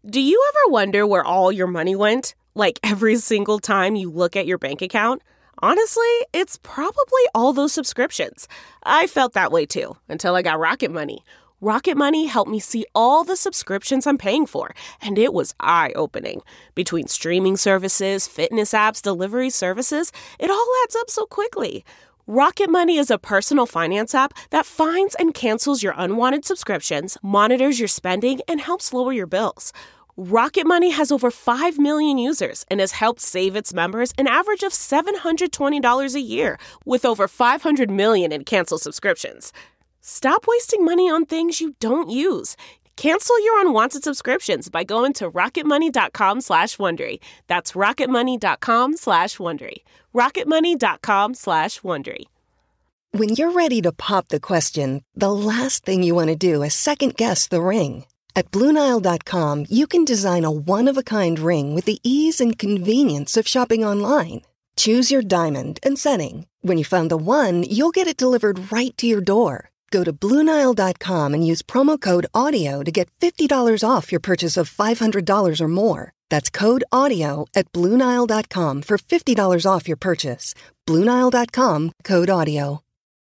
Do you ever wonder where all your money went? Like every single time you look at your bank account? Honestly, it's probably all those subscriptions. I felt that way too, until I got Rocket Money. Rocket Money helped me see all the subscriptions I'm paying for, and it was eye-opening. Between streaming services, fitness apps, delivery services, it all adds up so quickly. Rocket Money is a personal finance app that finds and cancels your unwanted subscriptions, monitors your spending, and helps lower your bills. Rocket Money has over 5 million users and has helped save its members an average of $720 a year, with over 500 million in canceled subscriptions. Stop wasting money on things you don't use. Cancel your unwanted subscriptions by going to rocketmoney.com/Wondery. That's rocketmoney.com/Wondery. rocketmoney.com/Wondery. When you're ready to pop the question, the last thing you want to do is second-guess the ring. At BlueNile.com, you can design a one-of-a-kind ring with the ease and convenience of shopping online. Choose your diamond and setting. When you find the one, you'll get it delivered right to your door. Go to BlueNile.com and use promo code AUDIO to get $50 off your purchase of $500 or more. That's code AUDIO at BlueNile.com for $50 off your purchase. BlueNile.com, code AUDIO.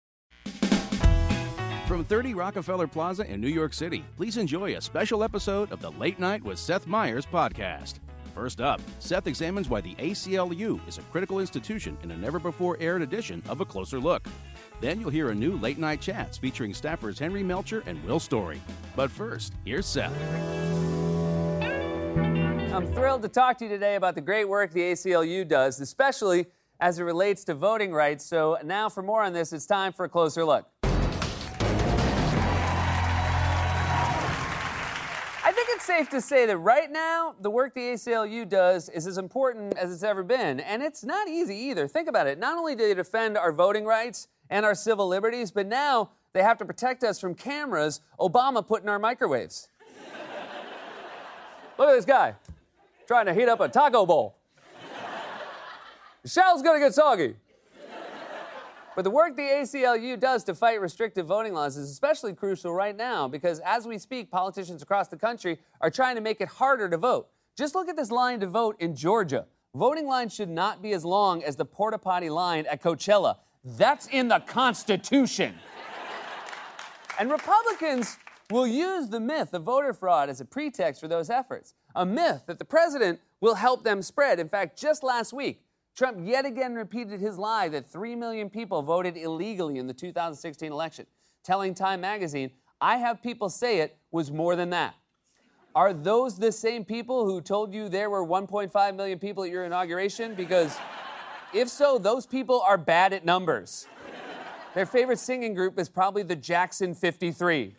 From 30 Rockefeller Plaza in New York City, please enjoy a special episode of the Late Night with Seth Meyers podcast. First up, Seth examines why the ACLU is a critical institution in a never-before-aired edition of A Closer Look. Then you'll hear a new Late Night Chats featuring staffers Henry Melcher and Will Story. But first, here's Seth. I'm thrilled to talk to you today about the great work the ACLU does, especially as it relates to voting rights. So now for more on this, it's time for A Closer Look. I think it's safe to say that right now, the work the ACLU does is as important as it's ever been. And it's not easy either. Think about it. Not only do they defend our voting rights and our civil liberties, but now they have to protect us from cameras Obama put in our microwaves. Look at this guy trying to heat up a taco bowl. The shell's gonna get soggy. But the work the ACLU does to fight restrictive voting laws is especially crucial right now because as we speak, politicians across the country are trying to make it harder to vote. Just look at this line to vote in Georgia. Voting lines should not be as long as the porta potty line at Coachella. That's in the Constitution. And Republicans will use the myth of voter fraud as a pretext for those efforts, a myth that the president will help them spread. In fact, just last week, Trump yet again repeated his lie that 3 million people voted illegally in the 2016 election, telling Time magazine, "I have people say it was more than that." Are those the same people who told you there were 1.5 million people at your inauguration? Because if so, those people are bad at numbers. Their favorite singing group is probably the Jackson 53.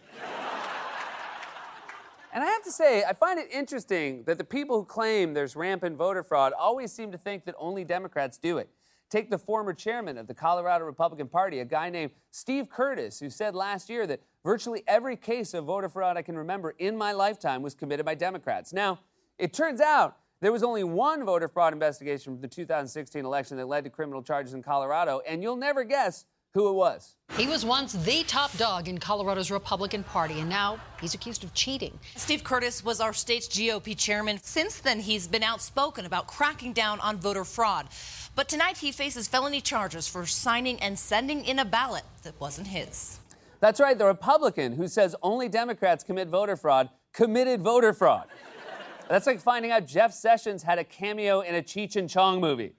And I have to say, I find it interesting that the people who claim there's rampant voter fraud always seem to think that only Democrats do it. Take the former chairman of the Colorado Republican Party, a guy named Steve Curtis, who said last year that virtually every case of voter fraud I can remember in my lifetime was committed by Democrats. Now, it turns out there was only one voter fraud investigation from the 2016 election that led to criminal charges in Colorado, and you'll never guess who it was. He was once the top dog in Colorado's Republican Party, and now he's accused of cheating. Steve Curtis was our state's GOP chairman. Since then, he's been outspoken about cracking down on voter fraud. But tonight, he faces felony charges for signing and sending in a ballot that wasn't his. That's right. The Republican who says only Democrats commit voter fraud committed voter fraud. That's like finding out Jeff Sessions had a cameo in a Cheech and Chong movie.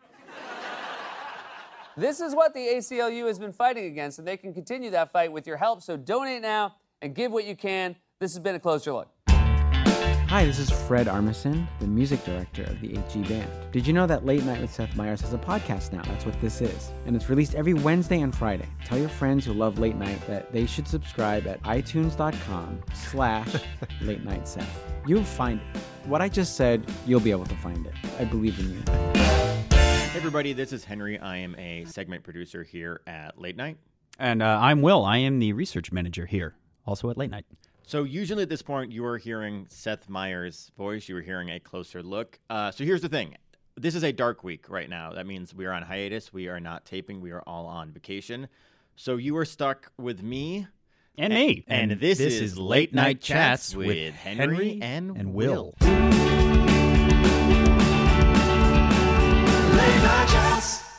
This is what the ACLU has been fighting against, and they can continue that fight with your help. So donate now and give what you can. This has been A Closer Look. Hi, this is Fred Armisen, the music director of the HG Band. Did you know that Late Night with Seth Meyers has a podcast now? That's what this is. And it's released every Wednesday and Friday. Tell your friends who love Late Night that they should subscribe at itunes.com/Late Night Seth. You'll find it. What I just said, you'll be able to find it. I believe in you. Hey everybody, this is Henry. I am a segment producer here at Late Night. And I'm Will. I am the research manager here, also at Late Night. So usually at this point, you are hearing Seth Meyers' voice. You were hearing A Closer Look. So here's the thing. This is a dark week right now. That means we are on hiatus. We are not taping. We are all on vacation. So you are stuck with me. And me. And this is Late Night Chats with Henry and Will.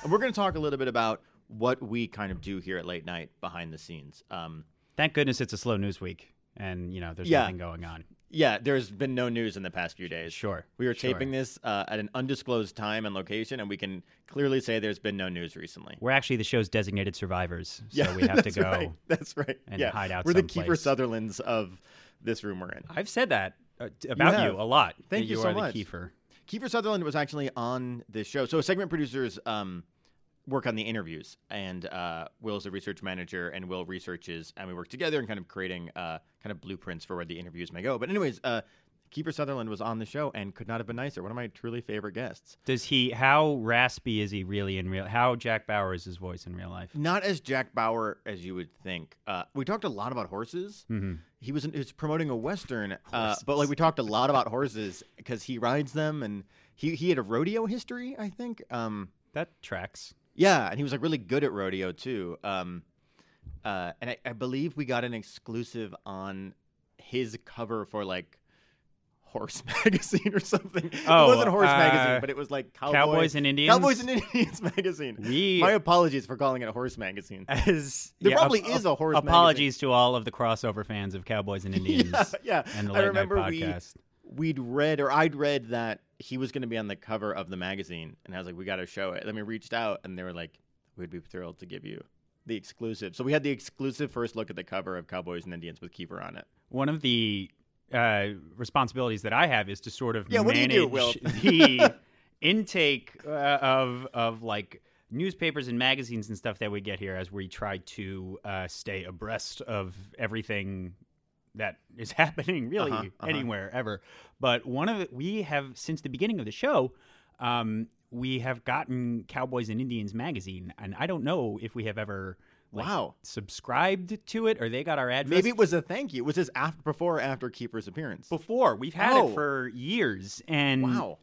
And we're going to talk a little bit about what we kind of do here at Late Night behind the scenes. Thank goodness it's a slow news week, and there's nothing going on. Yeah, there's been no news in the past few days. Sure. We are taping this at an undisclosed time and location, and we can clearly say there's been no news recently. We're actually the show's designated survivors, so we have to go. Right. That's right. And hide out. We're the someplace. Kiefer Sutherlands of this room we're in. I've said that about you a lot. Thank you so are much. The Kiefer. Kiefer Sutherland was actually on this show. So segment producers work on the interviews, and Will's the research manager, and Will researches, and we work together in kind of creating kind of blueprints for where the interviews may go. But anyways, Kiefer Sutherland was on the show and could not have been nicer. One of my truly favorite guests. How raspy is he really in real? How Jack Bauer is his voice in real life? Not as Jack Bauer as you would think. We talked a lot about horses. Mm-hmm. He was promoting a Western, but we talked a lot about horses because he rides them, and he had a rodeo history, I think. That tracks. Yeah, and he was really good at rodeo too. And I believe we got an exclusive on his cover for Horse Magazine or something. Oh, it wasn't Horse Magazine, but it was Cowboys and Indians. Cowboys and Indians magazine. My apologies for calling it a horse magazine. There probably is a horse magazine. Apologies to all of the crossover fans of Cowboys and Indians. Yeah. And the Late Night podcast. I'd read that he was going to be on the cover of the magazine, and I was like, we got to show it. Then we reached out, and they were like, we'd be thrilled to give you the exclusive. So we had the exclusive first look at the cover of Cowboys and Indians with Kiefer on it. One of the responsibilities that I have is to sort of manage what do you do, Will? the intake of newspapers and magazines and stuff that we get here as we try to stay abreast of everything that is happening really anywhere ever. But we have, since the beginning of the show, we have gotten Cowboys and Indians magazine, and I don't know if we have ever subscribed to it, or they got our address. Maybe it was a thank you. Was this before or after Kiefer's appearance? Before. We've had it for years. And who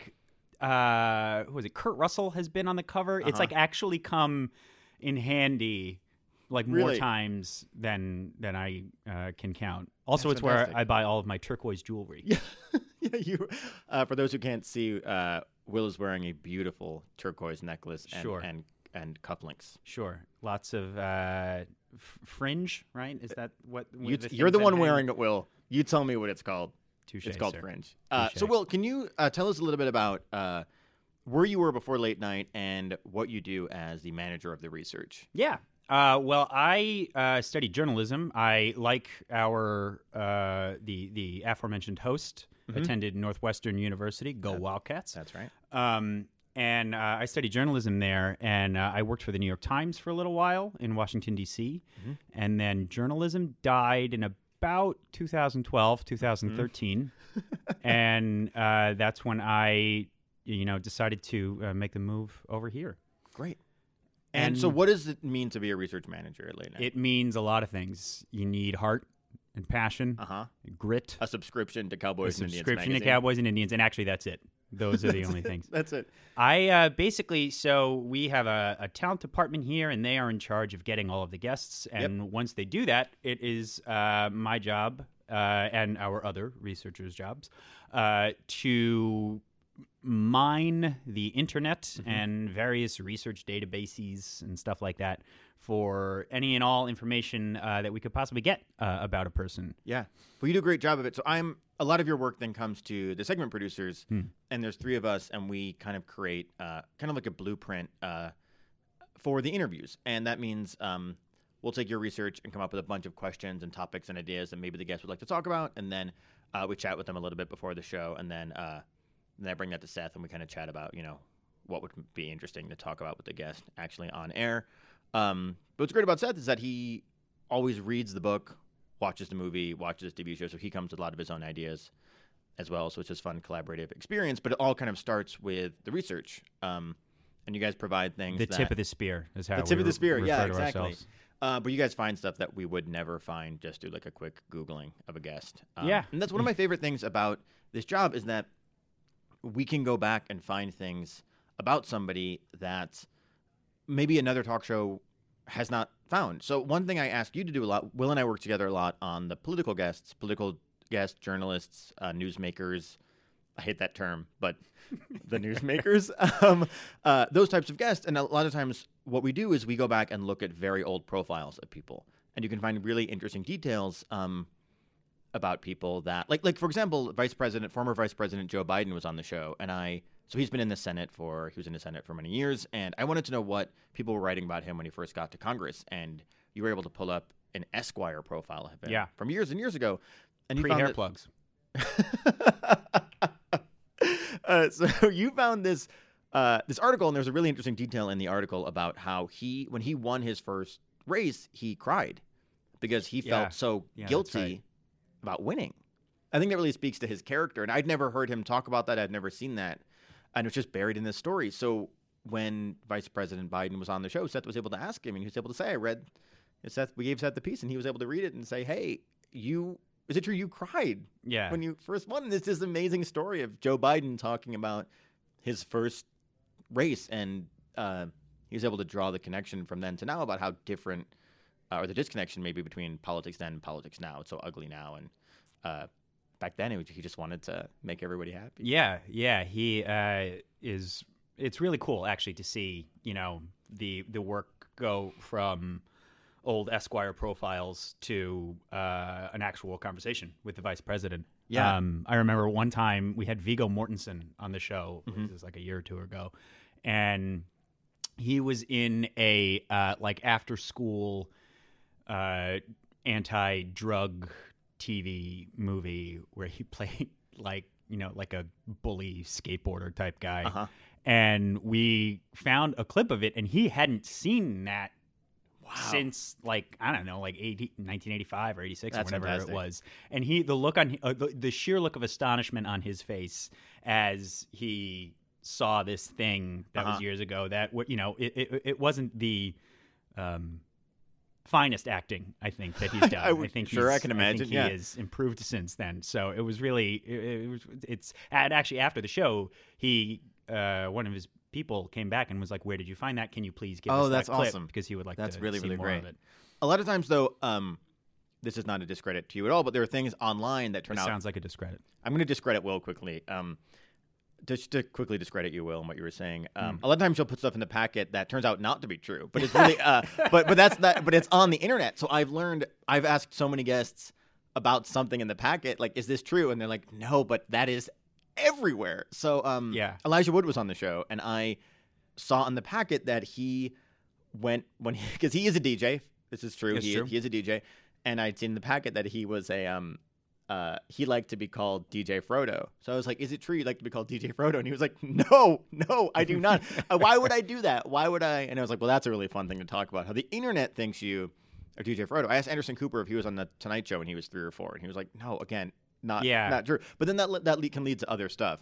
was it? Kurt Russell has been on the cover. It's actually come in handy more times than I can count. Also, That's it's fantastic. where I buy all of my turquoise jewelry. You. For those who can't see, Will is wearing a beautiful turquoise necklace and cufflinks. Sure. Lots of fringe, right? Is that what you're the one wearing it, Will? You tell me what it's called. Touché, it's called sir. fringe. Touché. So, Will, can you tell us a little bit about where you were before Late Night and what you do as the manager of the research? Yeah. Well, I studied journalism. I, like the aforementioned host, attended Northwestern University. Go Wildcats! That's right. And I studied journalism there, and I worked for the New York Times for a little while in Washington, D.C. And then journalism died in about 2012, 2013. And that's when I, decided to make the move over here. Great. And so what does it mean to be a research manager at Late Night? It means a lot of things. You need heart and passion, grit. A subscription to Cowboys and Indians subscription magazine. to Cowboys and Indians, and actually that's it. Those are the only things. That's it. I so we have a talent department here, and they are in charge of getting all of the guests. And once they do that, it is my job and our other researchers' jobs to mine the internet and various research databases and stuff like that for any and all information that we could possibly get about a person. Yeah. Well, you do a great job of it. So a lot of your work then comes to the segment producers, and there's three of us, and we kind of create kind of like a blueprint for the interviews. And that means we'll take your research and come up with a bunch of questions and topics and ideas that maybe the guests would like to talk about, and then we chat with them a little bit before the show, and then I bring that to Seth, and we kind of chat about, what would be interesting to talk about with the guest actually on air. But what's great about Seth is that he always reads the book, watches the movie, watches the TV show, so he comes with a lot of his own ideas as well. So it's just fun, collaborative experience. But it all kind of starts with the research, and you guys provide things. The tip of the spear is how the tip of the spear. refer Yeah, to exactly. ourselves. But you guys find stuff that we would never find just through like a quick Googling of a guest. Yeah, and that's one of my favorite things about this job is that we can go back and find things about somebody that maybe another talk show has not found. So one thing I ask you to do a lot, Will and I work together a lot on the political guests, journalists, newsmakers, I hate that term, but the newsmakers, those types of guests. And a lot of times what we do is we go back and look at very old profiles of people. And you can find really interesting details about people that, like for example, former Vice President Joe Biden was on the show. And so he's been in the Senate he was in the Senate for many years. And I wanted to know what people were writing about him when he first got to Congress. And you were able to pull up an Esquire profile of him from years and years ago. And you Pre-hair plugs. So you found this article, and there's a really interesting detail in the article about how when he won his first race, he cried because he felt so guilty about winning. I think that really speaks to his character, and I'd never heard him talk about that. I'd never seen that, and it was just buried in this story. So when Vice President Biden was on the show, Seth was able to ask him, and he was able to say, we gave Seth the piece, and he was able to read it and say, hey, is it true you cried when you first won? It's this amazing story of Joe Biden talking about his first race, and he was able to draw the connection from then to now about how different, or the disconnection maybe between politics then and politics now. It's so ugly now, and back then he just wanted to make everybody happy. Yeah, he is. It's really cool actually to see the work go from old Esquire profiles to an actual conversation with the vice president. Yeah. I remember one time we had Viggo Mortensen on the show. This was like a year or two ago. And he was in a after school anti-drug TV movie where he played like a bully skateboarder type guy. Uh-huh. And we found a clip of it, and he hadn't seen that since 1985 or 86 or whatever it was. And the sheer look of astonishment on his face as he saw this thing that was years ago, that it wasn't the finest acting I think that he's done. I can imagine. He has improved since then. So it was really it's actually after the show he one of his people came back and was like, "Where did you find that? Can you please give us that clip?" Awesome. Because he would like that's to really, see really more great. of it. A lot of times, though, this is not a discredit to you at all, but there are things online that turn out. Sounds like a discredit. I'm going to discredit Will quickly. Just to quickly discredit you, Will, and what you were saying. A lot of times you'll put stuff in the packet that turns out not to be true, but it's really, but it's on the internet. So I've asked so many guests about something in the packet, like, is this true? And they're like, no, but that is everywhere. So Elijah Wood was on the show, and I saw on the packet that he went because he is a DJ. This is true. He is a DJ, and I'd seen in the packet that he was he liked to be called DJ Frodo. So I was like, is it true you'd like to be called DJ Frodo? And he was like, no, I do not. Why would I do that? Why would I? And I was like, well, that's a really fun thing to talk about, how the internet thinks you are DJ Frodo. I asked Anderson Cooper if he was on the Tonight Show when he was 3 or 4, and he was like, no, again, not true. But then that can lead to other stuff.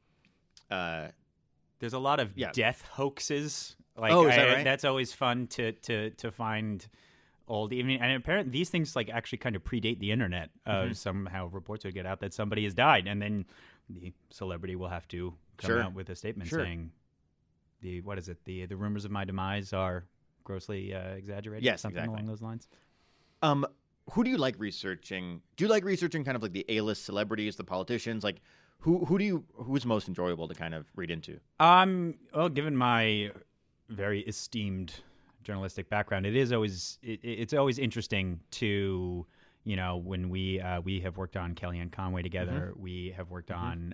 There's a lot of death hoaxes. Like, is that right? That's always fun to find old evening. And apparently these things like actually kind of predate the internet. Somehow reports would get out that somebody has died, and then the celebrity will have to come out with a statement saying the rumors of my demise are grossly exaggerated. Yes, something along those lines. Who do you like researching? Do you like researching kind of like the A-list celebrities, the politicians? Like, who's most enjoyable to kind of read into? Well, given my very esteemed journalistic background, it's always interesting to, when we have worked on Kellyanne Conway together, we have worked on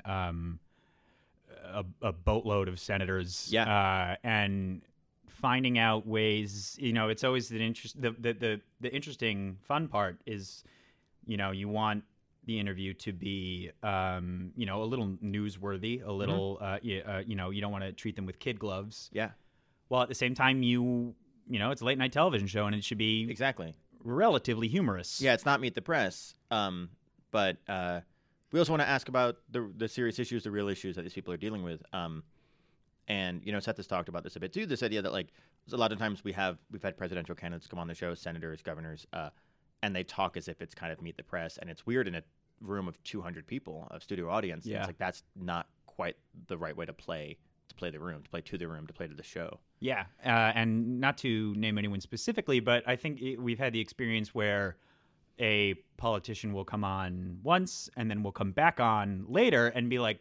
a boatload of senators, and finding out ways, it's always the interesting fun part is, you want the interview to be, a little newsworthy, a little, you don't want to treat them with kid gloves. Yeah. Well, at the same time, it's a late night television show, and it should be relatively humorous. Yeah, it's not Meet the Press. But we also want to ask about the serious issues, the real issues that these people are dealing with. And Seth has talked about this a bit too. This idea that like a lot of times we've had presidential candidates come on the show, senators, governors, and they talk as if it's kind of Meet the Press, and it's weird in a room of 200 people, a studio audience. Yeah. It's like that's not quite the right way to play the room, to play to the room, to play to the show. Yeah, and not to name anyone specifically, but I think we've had the experience where a politician will come on once and then will come back on later and be like,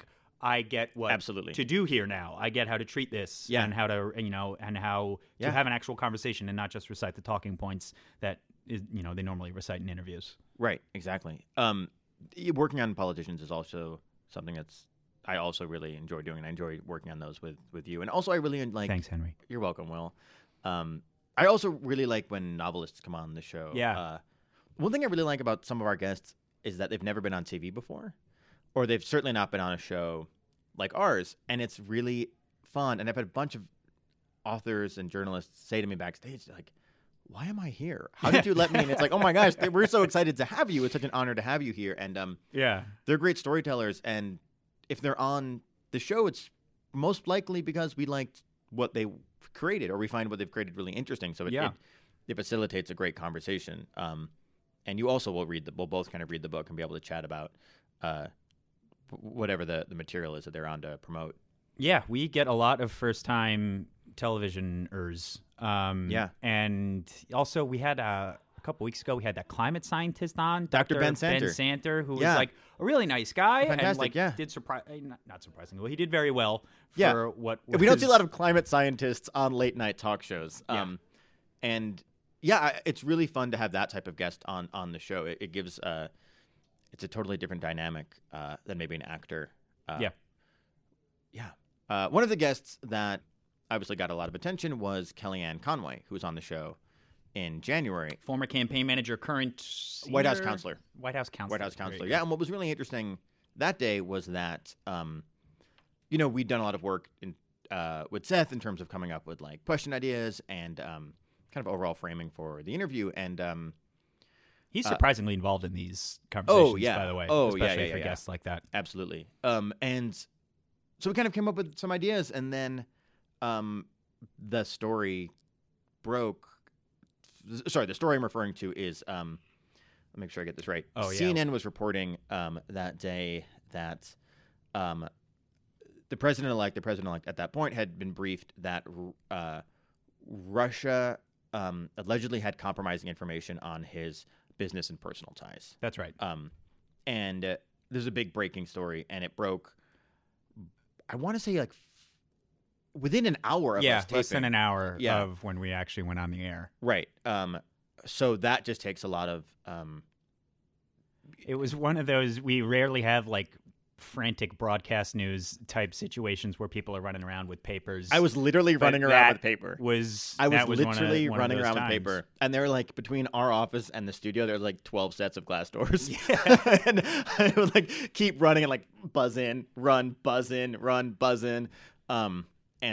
I get what Absolutely. to do here now. I get how to treat this and how to, and how to have an actual conversation and not just recite the talking points that they normally recite in interviews. Right, exactly. Working on politicians is also something that's I also really enjoy doing, and I enjoy working on those with you. And also, I really like. Thanks, Henry. You're welcome, Will. I also really like when novelists come on the show. Yeah. One thing I really like about some of our guests is that they've never been on TV before, or they've certainly not been on a show like ours, and it's really fun. And I've had a bunch of authors and journalists say to me backstage, like, why am I here? How did you let me? And it's like, oh my gosh, we're so excited to have you. It's such an honor to have you here. And they're great storytellers. And if they're on the show, it's most likely because we liked what they created, or we find what they've created really interesting. So it facilitates a great conversation. And you also will we'll both kind of read the book and be able to chat about whatever the material is that they're on to promote. Yeah, we get a lot of first-time televisioners. And also we had a couple weeks ago, we had that climate scientist on, Dr. Ben Santer. Ben Santer, who was like a really nice guy. Fantastic, and did not surprisingly well. He did very well for what was... We don't see a lot of climate scientists on late night talk shows. It's really fun to have that type of guest on the show. It gives it's a totally different dynamic than maybe an actor. One of the guests that obviously got a lot of attention was Kellyanne Conway, who was on the show in January. Former campaign manager, current White House counselor. White House counselor. Yeah, and what was really interesting that day was that, we'd done a lot of work with Seth in terms of coming up with like question ideas and kind of overall framing for the interview. And he's surprisingly involved in these conversations, by the way. Especially for guests like that. Absolutely. And so we kind of came up with some ideas, and then the story broke. Sorry, the story I'm referring to is, let me make sure I get this right. CNN was reporting that day that the president-elect at that point had been briefed that Russia allegedly had compromising information on his business and personal ties. That's right. And there's a big breaking story, and it broke, I want to say like within an hour of us taping. Less than an hour of when we actually went on the air. Right. So that just takes a lot of... It was one of those, we rarely have like frantic broadcast news type situations where people are running around with papers. I was literally running around with paper. I was literally running around with paper. And there were like, between our office and the studio, there were like 12 sets of glass doors. Yeah. And I would like keep running and like buzz in, run, buzz in, run, buzz in. So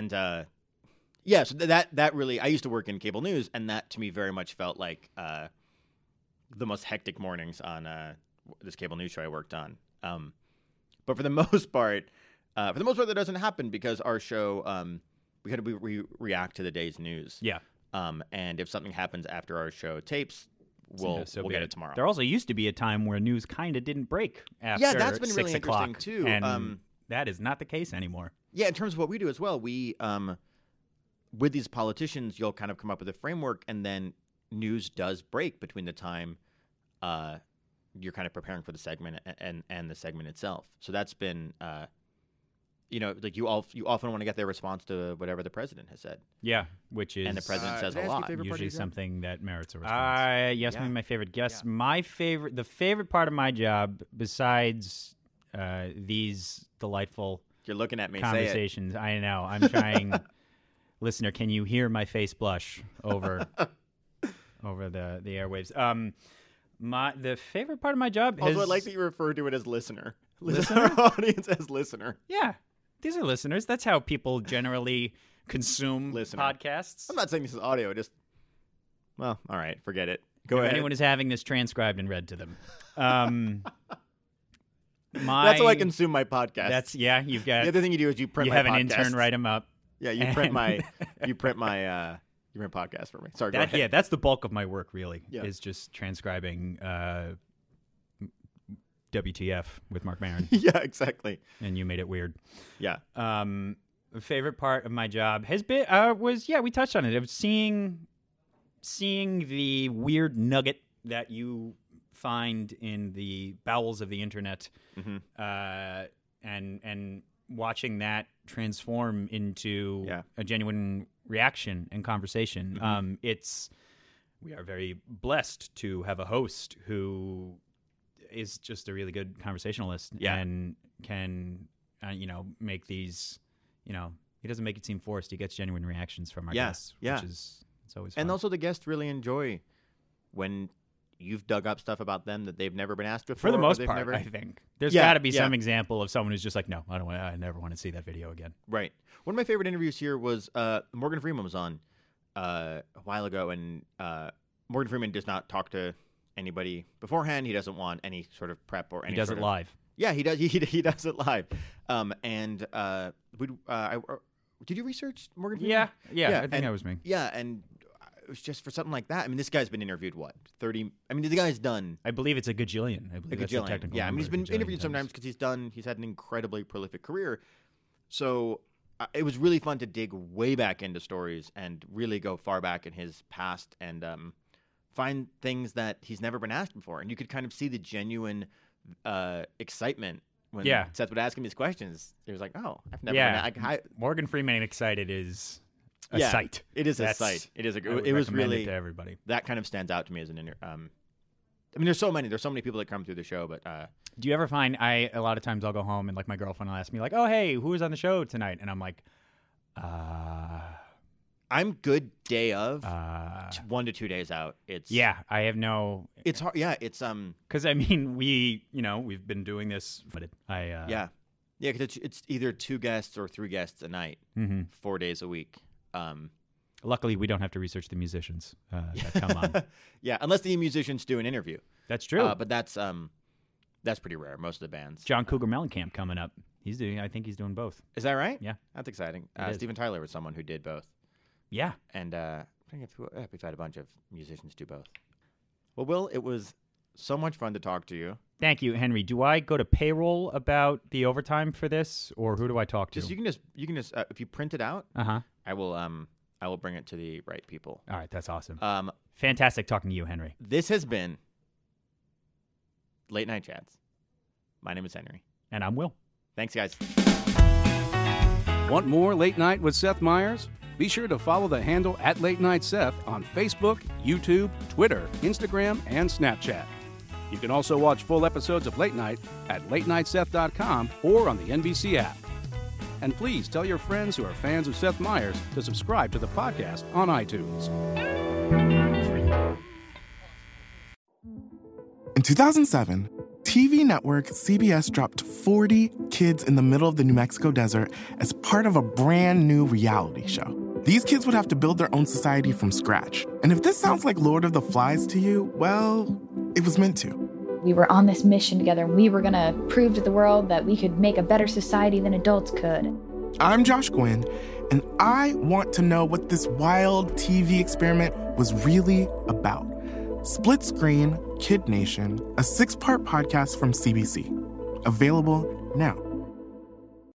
that really, I used to work in cable news, and that to me very much felt like the most hectic mornings on this cable news show I worked on. But for the most part, that doesn't happen because our show, we react to the day's news. Yeah. And if something happens after our show tapes, we'll get it tomorrow. There also used to be a time where news kind of didn't break after 6 o'clock. Yeah, that's been really interesting too. And that is not the case anymore. Yeah, in terms of what we do as well, we with these politicians, you'll kind of come up with a framework, and then news does break between the time you're kind of preparing for the segment and the segment itself. So that's been, like you often want to get their response to whatever the president has said. Yeah, which is... And the president says a lot. Usually something that merits a response. Maybe my favorite guest. Yeah. The favorite part of my job, besides these delightful... You're looking at me. Conversations. Say it. I know. I'm trying. Listener, can you hear my face blush over the airwaves? The favorite part of my job is... Also, I like that you refer to it as listener. Listener? Our audience as listener. Yeah. These are listeners. That's how people generally consume podcasts. I'm not saying this is audio. Well, all right. Forget it. Go ahead. If anyone is having this transcribed and read to them. That's how I consume my podcast. You've got... The other thing you do is you print my podcast. You have an intern write them up. Yeah, you print my podcast for me. Sorry, go ahead. Yeah, that's the bulk of my work, really, is just transcribing WTF with Mark Maron. Yeah, exactly. And you made it weird. Yeah. The favorite part of my job has been we touched on it. Of seeing the weird nugget that you find in the bowels of the internet, and watching that transform into Yeah. a genuine reaction and conversation. We are very blessed to have a host who is just a really good conversationalist and can, make these, he doesn't make it seem forced. He gets genuine reactions from our guests, which is, it's always fun. And also the guests really enjoy when you've dug up stuff about them that they've never been asked before. For the most they've part, never... I think. There's got to be some example of someone who's just like, no, I never want to see that video again. Right. One of my favorite interviews here was Morgan Freeman was on a while ago, and Morgan Freeman does not talk to anybody beforehand. He doesn't want any sort of prep or any. He does sort it of... live. Yeah, he does. He does it live. Did you research Morgan Freeman? Yeah. I think that was me. Yeah, and it was just for something like that. I mean, this guy's been interviewed, 30? I mean, the guy's done... I believe it's a gajillion. I believe that's the technical Yeah, I mean, he's been interviewed times. sometimes because he's had an incredibly prolific career. So it was really fun to dig way back into stories and really go far back in his past and find things that he's never been asked before. And you could kind of see the genuine excitement when Seth would ask him these questions. He was like, oh, I've never been Morgan Freeman excited is a sight. It is a sight. It is. It was really to everybody. That kind of stands out to me as an I mean, there's so many people that come through the show, but do you ever find a lot of times I'll go home and like my girlfriend will ask me like, oh hey, who was on the show tonight? And I'm like, I'm good day of 1 to 2 days out. I have no. It's hard. Yeah, it's because I mean we've been doing this. But because it's either 2 guests or 3 guests a night, 4 days a week. Luckily, we don't have to research the musicians that come on. Yeah, unless the musicians do an interview. That's true. But that's pretty rare. Most of the bands. John Cougar Mellencamp coming up. I think he's doing both. Is that right? Yeah, that's exciting. Steven Tyler was someone who did both. Yeah, and I think we've had a bunch of musicians do both. Well, Will, it was so much fun to talk to you. Thank you, Henry. Do I go to payroll about the overtime for this, or who do I talk to? You can just if you print it out, I will bring it to the right people. All right, that's awesome. Fantastic talking to you, Henry. This has been Late Night Chats. My name is Henry, and I'm Will. Thanks, guys. Want more Late Night with Seth Meyers? Be sure to follow the handle @LateNightSeth on Facebook, YouTube, Twitter, Instagram, and Snapchat. You can also watch full episodes of Late Night at latenightseth.com or on the NBC app. And please tell your friends who are fans of Seth Meyers to subscribe to the podcast on iTunes. In 2007, TV network CBS dropped 40 kids in the middle of the New Mexico desert as part of a brand new reality show. These kids would have to build their own society from scratch. And if this sounds like Lord of the Flies to you, well, it was meant to. We were on this mission together. We were going to prove to the world that we could make a better society than adults could. I'm Josh Gwynn, and I want to know what this wild TV experiment was really about. Split Screen, Kid Nation, a 6-part podcast from CBC. Available now.